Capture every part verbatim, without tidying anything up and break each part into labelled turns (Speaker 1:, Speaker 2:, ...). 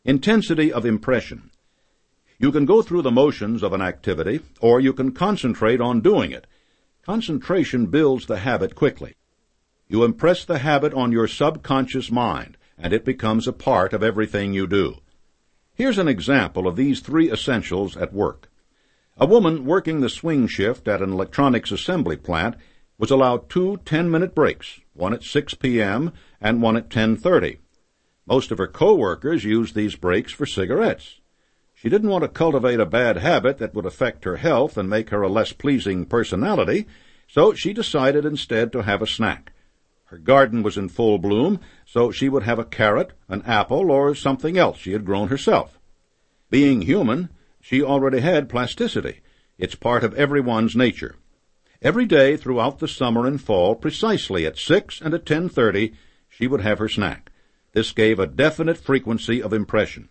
Speaker 1: Intensity of impression. You can go through the motions of an activity, or you can concentrate on doing it. Concentration builds the habit quickly. You impress the habit on your subconscious mind, and it becomes a part of everything you do. Here's an example of these three essentials at work. A woman working the swing shift at an electronics assembly plant was allowed two ten-minute breaks, one at six p.m. and one at ten thirty. Most of her co-workers used these breaks for cigarettes. She didn't want to cultivate a bad habit that would affect her health and make her a less pleasing personality, so she decided instead to have a snack. Her garden was in full bloom, so she would have a carrot, an apple, or something else she had grown herself. Being human, she already had plasticity. It's part of everyone's nature. Every day throughout the summer and fall, precisely at six and at ten thirty, she would have her snack. This gave a definite frequency of impression.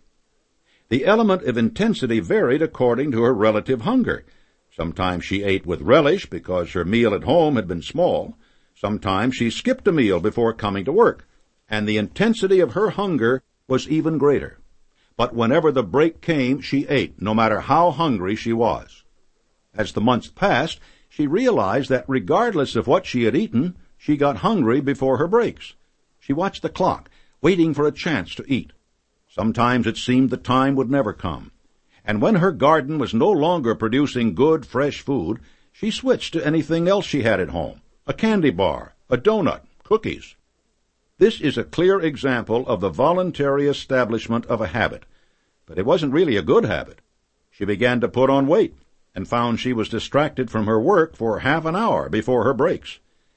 Speaker 1: The element of intensity varied according to her relative hunger. Sometimes she ate with relish because her meal at home had been small. Sometimes she skipped a meal before coming to work, and the intensity of her hunger was even greater. But whenever the break came, she ate, no matter how hungry she was. As the months passed, she realized that regardless of what she had eaten, she got hungry before her breaks. She watched the clock, waiting for a chance to eat. Sometimes it seemed the time would never come. And when her garden was no longer producing good, fresh food, she switched to anything else she had at home, a candy bar, a donut, cookies. This is a clear example of the voluntary establishment of a habit. But it wasn't really a good habit. She began to put on weight and found she was distracted from her work for half an hour before her breaks.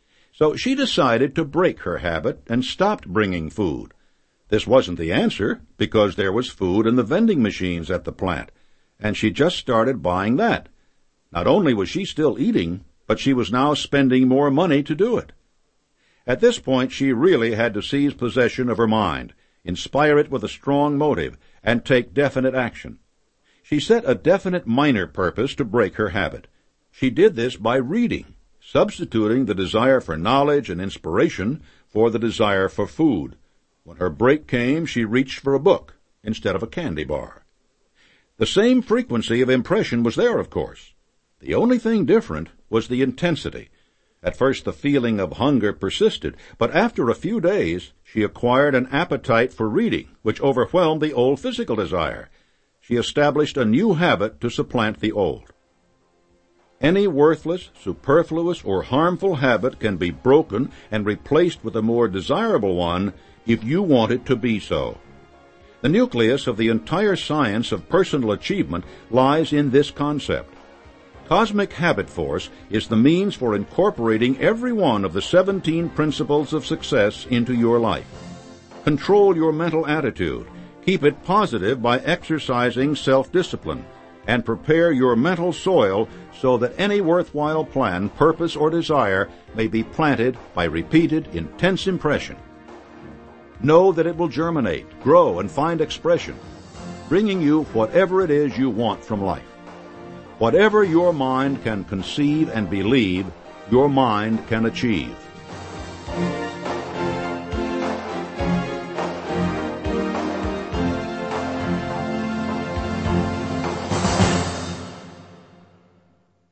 Speaker 1: So she decided to break her habit and stopped bringing food. This wasn't the answer, because there was food in the vending machines at the plant, and she just started buying that. Not only was she still eating, but she was now spending more money to do it. At this point, she really had to seize possession of her mind, inspire it with a strong motive, and take definite action. She set a definite minor purpose to break her habit. She did this by reading, substituting the desire for knowledge and inspiration for the desire for food. When her break came, she reached for a book instead of a candy bar. The same frequency of impression was there, of course. The only thing different was the intensity. At first the feeling of hunger persisted, but after a few days she acquired an appetite for reading, which overwhelmed the old physical desire. She established a new habit to supplant the old. Any worthless, superfluous, or harmful habit can be broken and replaced with a more desirable one if you want it to be so. The nucleus of the entire science of personal achievement lies in this concept. Cosmic Habit Force is the means for incorporating every one of the seventeen principles of success into your life. Control your mental attitude, keep it positive by exercising self-discipline, and prepare your mental soil so that any worthwhile plan, purpose, or desire may be planted by repeated, intense impression. Know that it will germinate, grow, and find expression, bringing you whatever it is you want from life. Whatever your mind can conceive and believe, your mind can achieve.